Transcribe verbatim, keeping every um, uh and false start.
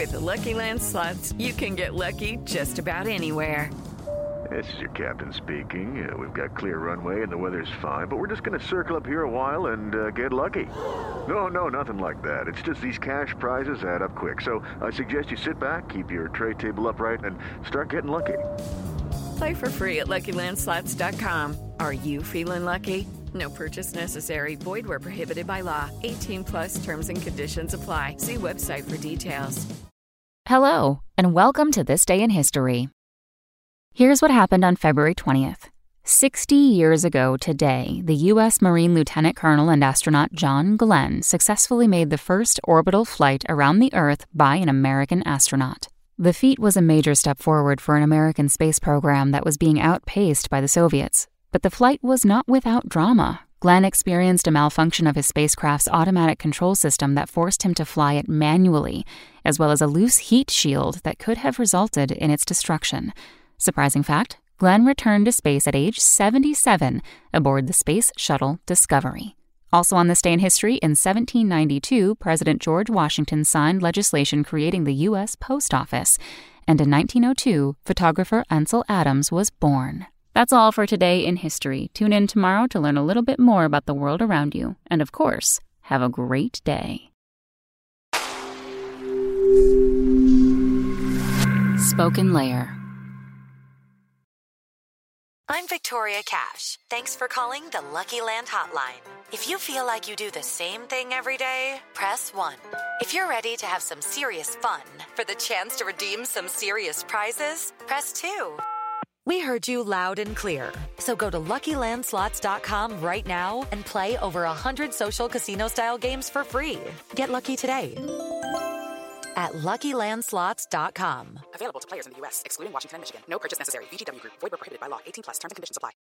With the Lucky Land Slots, you can get lucky just about anywhere. This is your captain speaking. Uh, we've got clear runway and the weather's fine, but we're just going to circle up here a while and uh, get lucky. No, no, nothing like that. It's just these cash prizes add up quick. So I suggest you sit back, keep your tray table upright, and start getting lucky. Play for free at Lucky Land Slots dot com. Are you feeling lucky? No purchase necessary. Void where prohibited by law. eighteen plus terms and conditions apply. See website for details. Hello, and welcome to This Day in History. Here's what happened on February twentieth. Sixty years ago today, the U S Marine Lieutenant Colonel and astronaut John Glenn successfully made the first orbital flight around the Earth by an American astronaut. The feat was a major step forward for an American space program that was being outpaced by the Soviets. But the flight was not without drama. Glenn experienced a malfunction of his spacecraft's automatic control system that forced him to fly it manually, as well as a loose heat shield that could have resulted in its destruction. Surprising fact, Glenn returned to space at age seventy-seven aboard the Space Shuttle Discovery. Also on this day in history, in seventeen ninety-two, President George Washington signed legislation creating the U S Post Office. And in nineteen oh two, photographer Ansel Adams was born. That's all for today in history. Tune in tomorrow to learn a little bit more about the world around you. And of course, have a great day. Spoken Layer. I'm Victoria Cash. Thanks for calling the Lucky Land Hotline. If you feel like you do the same thing every day, press one. If you're ready to have some serious fun for the chance to redeem some serious prizes, press two. We heard you loud and clear. So go to Lucky Land Slots dot com right now and play over one hundred social casino-style games for free. Get lucky today at Lucky Land Slots dot com. Available to players in the U S, excluding Washington and Michigan. No purchase necessary. V G W Group. Void where prohibited by law. eighteen plus. Terms and conditions apply.